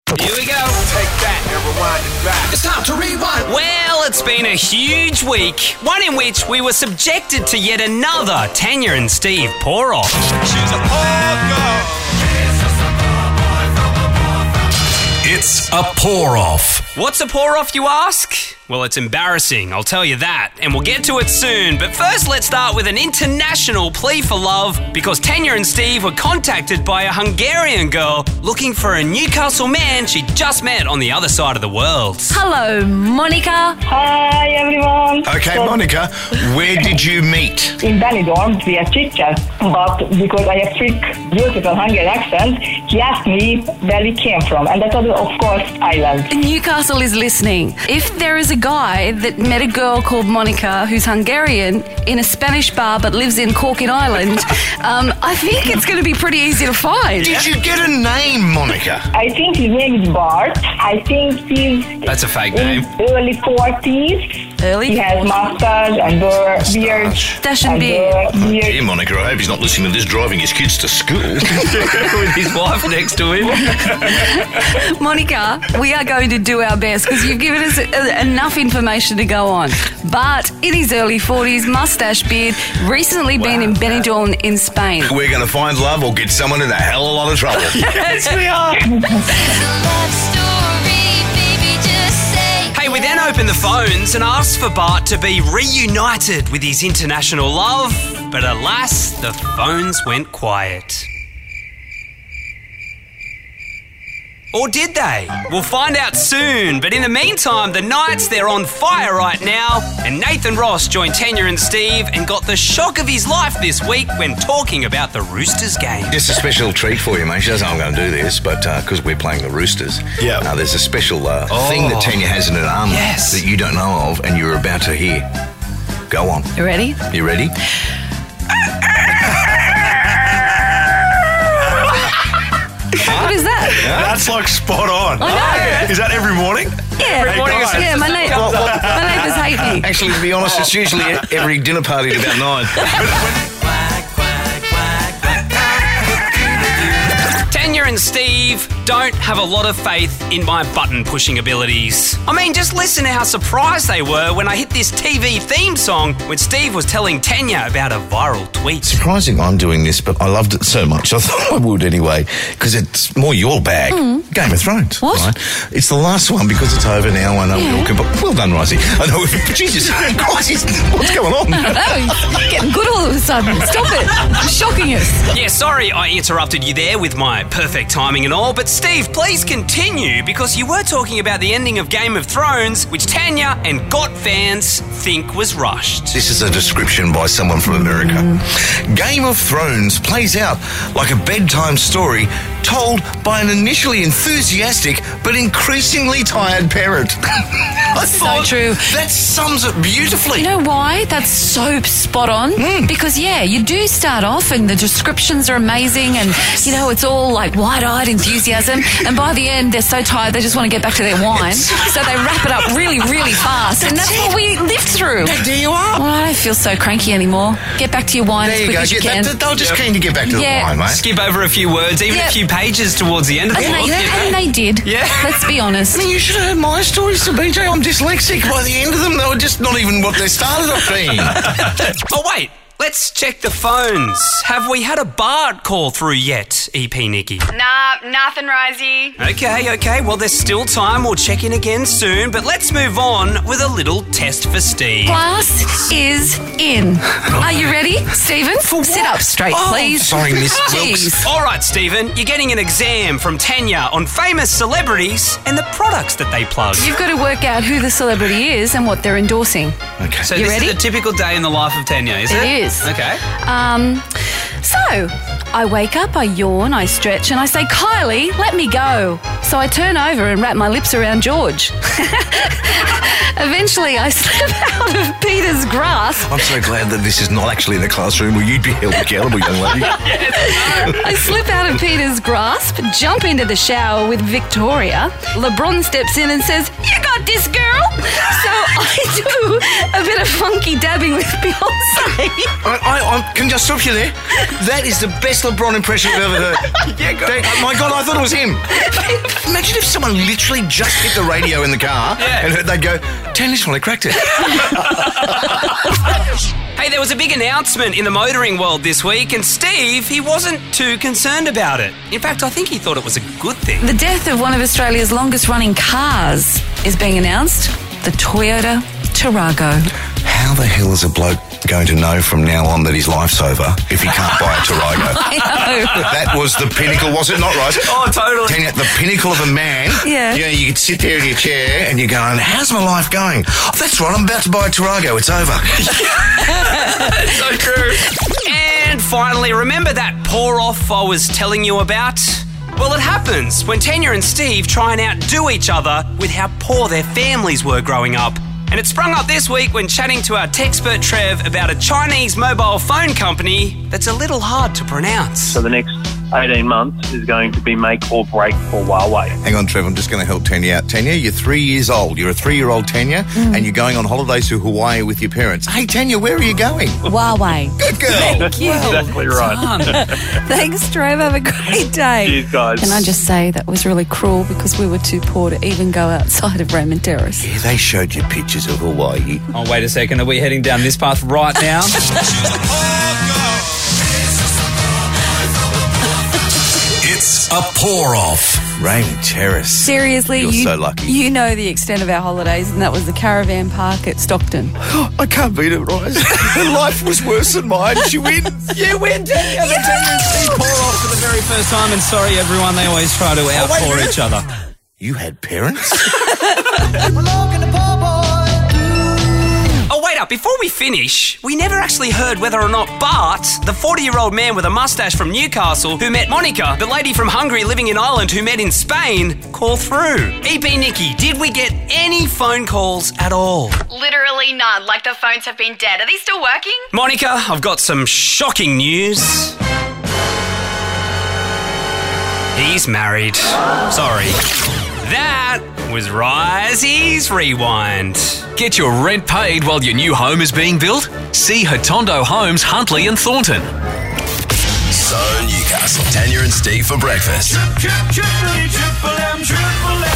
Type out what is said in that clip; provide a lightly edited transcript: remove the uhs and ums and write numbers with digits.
Here we go. Take that and rewind it back. It's time to rewind. Well, it's been a huge week, one in which we were subjected to yet another Tanya and Steve pour-off. She's a pour-off. It's a pour-off. What's a pour-off, you ask? Well, it's embarrassing, I'll tell you that, and we'll get to it soon. But first, let's start with an international plea for love, because Tanya and Steve were contacted by a Hungarian girl looking for a Newcastle man she'd just met on the other side of the world. Hello, Monica. Hi, everyone. Okay, Monica, where did you meet? In Benidorm, we had chit-chat, but because I have thick, beautiful Hungarian accent, he asked me where we came from, and that was, of course, Ireland. Newcastle is listening. If there is a guy that met a girl called Monica who's Hungarian in a Spanish bar but lives in Cork in Ireland, I think it's going to be pretty easy to find. Did you get a name, Monica? I think his name is Bart. I think he's That's a fake in name. early 40s. Early? He has mustache and beard. Mustache and beard. Dear Monica, I hope he's not listening to this driving his kids to school. With his wife next to him. Monica, we are going to do our best because you've given us enough information to go on. But in his early 40s, mustache, beard, recently been in Benidorm in Spain. We're going to find love or get someone in a hell of a lot of trouble. Yes, we are. Hey, we then opened the phones and asked for Bart to be reunited with his international love, but alas, the phones went quiet. Or did they? We'll find out soon, but in the meantime, the Knights, they're on fire right now, and Nathan Ross joined Tanya and Steve and got the shock of his life this week when talking about the Roosters game. Just a special treat for you, mate. She doesn't know I'm going to do this, but because we're playing the Roosters, there's a special thing that Tanya has in her arm that you don't know of, and you're about to hear. Go on. You ready? You ready? What is that? That's like spot on. I know. Is that every morning? Yeah, Every morning guys. Yeah, my neighbours hate me. Actually, to be honest, it's usually every dinner party at about 9. Tanya and Steve don't have a lot of faith in my button-pushing abilities. I mean, just listen to how surprised they were when I hit this TV theme song when Steve was telling Tanya about a viral tweet. Surprising I'm doing this, but I loved it so much. I thought I would anyway, because it's more your bag. Game of Thrones. What? Right? It's the last one because it's over now. I know we're all but well done, Risey. I know. Jesus Christ, what's going on? I know, he's getting good all of a sudden. Stop it. You're shocking us. Yeah, sorry I interrupted you there with my perfect timing and all, but Steve, please continue, because you were talking about the ending of Game of Thrones, which Tanya and GOT fans think was rushed. This is a description by someone from America. Game of Thrones plays out like a bedtime story told by an initially enthusiastic but increasingly tired parent. I thought true. That sums it beautifully. You know why? That's so spot on. Because, you do start off and the descriptions are amazing and, it's all like wide-eyed enthusiasm. And by the end, they're so tired they just want to get back to their wine. So they wrap it up really, really fast. And that's what we lived through. There you are. Well, I don't feel so cranky anymore. Get back to your wine as quick as you can. They were just keen to get back to the wine, mate. Skip over a few words, even a few pages towards the end of the book. And they did. Yeah. Let's be honest. I mean, you should have heard my stories to BJ. I'm dyslexic. By the end of them, they were just not even what they started off being. Oh, wait. Let's check the phones. Have we had a Bart call through yet, EP Nikki? Nah, nothing, Risey. Okay. Well, there's still time. We'll check in again soon. But let's move on with a little test for Steve. Class is in. Are you ready, Stephen? Sit up straight, please. Sorry, Miss Wilkes. Jeez. All right, Stephen, you're getting an exam from Tanya on famous celebrities and the products that they plug. You've got to work out who the celebrity is and what they're endorsing. Okay. So You this ready? is a typical day in the life of Tanya, is it? It is. Okay. So, I wake up, I yawn, I stretch, and I say, Kylie, let me go. So I turn over and wrap my lips around George. Eventually, I slip out of Peter's grasp. I'm so glad that this is not actually in the classroom where you'd be held accountable, young lady. I slip out of Peter's grasp, jump into the shower with Victoria. LeBron steps in and says, "You got this, girl. So I do a bit of funky dabbing with Beyonce. Can I just stop you there? That is the best LeBron impression I've ever heard. Yeah, my God, I thought it was him. Imagine if someone literally just hit the radio in the car and they'd go, "Turn this one, I cracked it." Hey, there was a big announcement in the motoring world this week, and Steve, he wasn't too concerned about it. In fact, I think he thought it was a good thing. The death of one of Australia's longest-running cars is being announced. The Toyota Tarago. How the hell is a bloke going to know from now on that his life's over if he can't buy a Tarago? I know. That was the pinnacle, was it not, right? Oh, totally. Tanya, the pinnacle of a man. Yeah. You know, you could sit there in your chair and you're going, how's my life going? Oh, that's right, I'm about to buy a Tarago. It's over. So true. And finally, remember that pour-off I was telling you about? Well, it happens when Tanya and Steve try and outdo each other with how poor their families were growing up. And it sprung up this week when chatting to our techspert Trev about a Chinese mobile phone company that's a little hard to pronounce. So the next 18 months is going to be make or break for Huawei. Hang on, Trev, I'm just going to help Tanya out. Tanya, you're 3 years old. You're a 3-year-old Tanya, and you're going on holidays to Hawaii with your parents. Hey, Tanya, where are you going? Huawei. Good girl. Thank you. Exactly right. Thanks, Trev. Have a great day. Cheers, guys. Can I just say that was really cruel because we were too poor to even go outside of Raymond Terrace. Yeah, they showed you pictures of Hawaii. Oh, wait a second. Are we heading down this path right now? It's a pour-off. Raymond Terrace. Seriously, You're so lucky. You know the extent of our holidays, and that was the caravan park at Stockton. I can't beat it, Rise. Her life was worse than mine. She wins. You win, Tanya. The Tanya and Steve pour-off for the very first time. And sorry, everyone, they always try to outpour each other. You had parents? Oh, wait up. Before we finish, we never actually heard whether or not Bart, the 40-year-old man with a mustache from Newcastle who met Monica, the lady from Hungary living in Ireland who met in Spain, call through. EP Nikki, did we get any phone calls at all? Literally none. Like the phones have been dead. Are they still working? Monica, I've got some shocking news. He's married. Sorry. That was Risey's Rewind. Get your rent paid while your new home is being built? See Hotondo Homes, Huntley and Thornton. So Newcastle, Tanya and Steve for breakfast. Triple M, Triple M.